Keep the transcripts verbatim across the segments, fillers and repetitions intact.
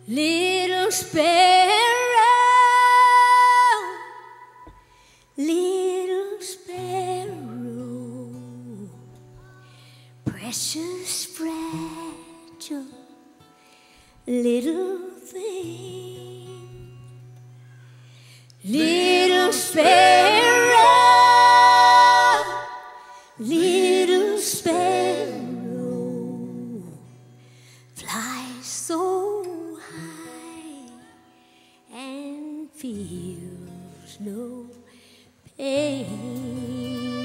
Little sparrow, little sparrow, precious fragile little thing. Little sparrow, little sparrow, fly so high and feels no pain.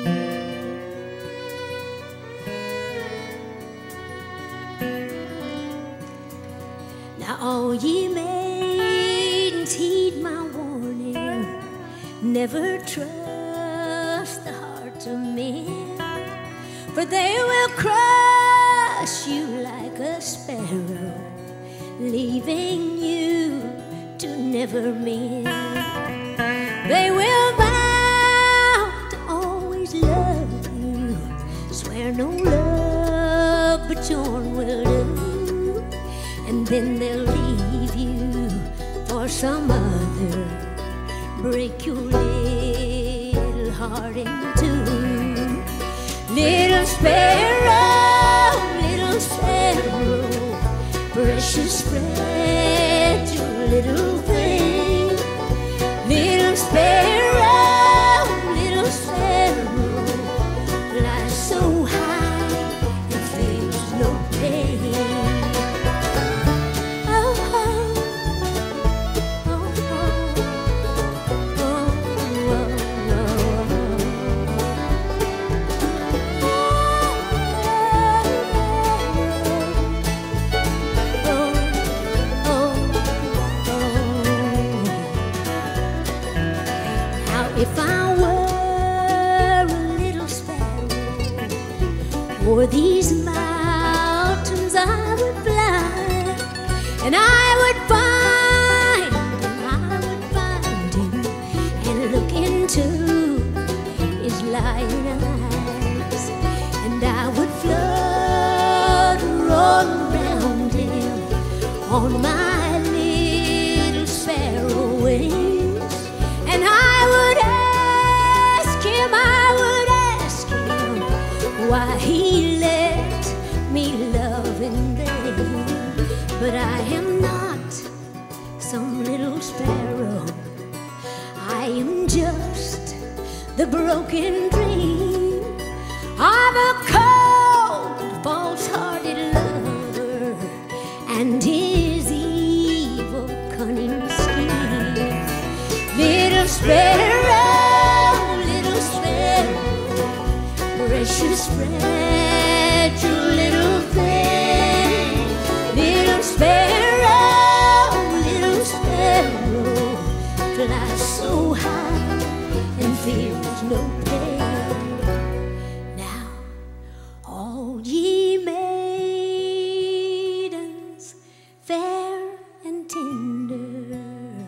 Now all ye maidens heed my warning, never trust the hearts of men, for they will crush you like a sparrow, leaving you to never mend. They will vow to always love you, swear no love but yours will do, and then they'll leave you for some other, break your little heart in two. Little sparrow, little sparrow, precious fragile little thing. Little sparrow, little sparrow, fly so high it feels no pain. Oh, oh, oh, oh, oh, if I were a little sparrow, o'er these mountains I would fly, and I would find him, I would find him, and look into his lying eyes, and I would flutter all around him on my little sparrow wings, and I would why he let me love in vain. But I am not some little sparrow, I am just the broken dream of a cold, false-hearted lover and his evil, cunning scheme. Little sparrow, little sparrow, precious fragile little thing. Little sparrow, little sparrow, fly so high and feels no pain. Now all ye maidens fair and tender,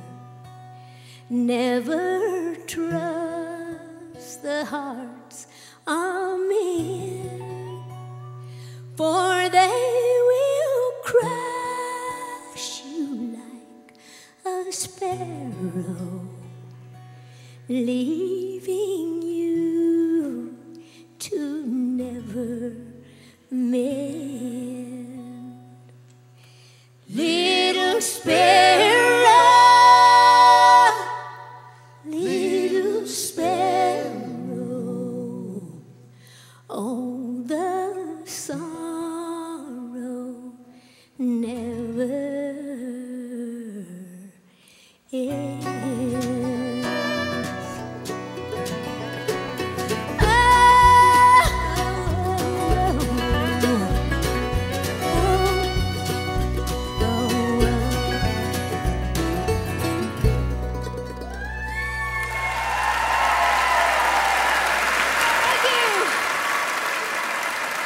never trust the hearts of men, for they will crush you like a sparrow, leaving you to never mend. Little sparrow,